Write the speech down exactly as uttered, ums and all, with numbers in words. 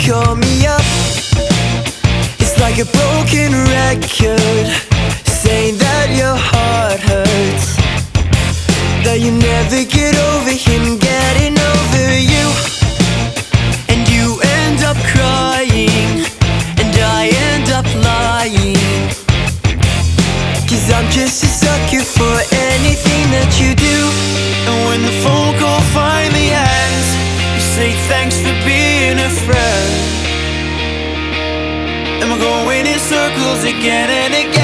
call me up. It's like a broken record, saying that your heart hurts, that you never get over him getting over you. And you end up crying, and I end up lying, 'cause I'm just a sucker for anything that you do. And when the phone call finally ends, you say thanks for being a friend. And we're going in circles again and again.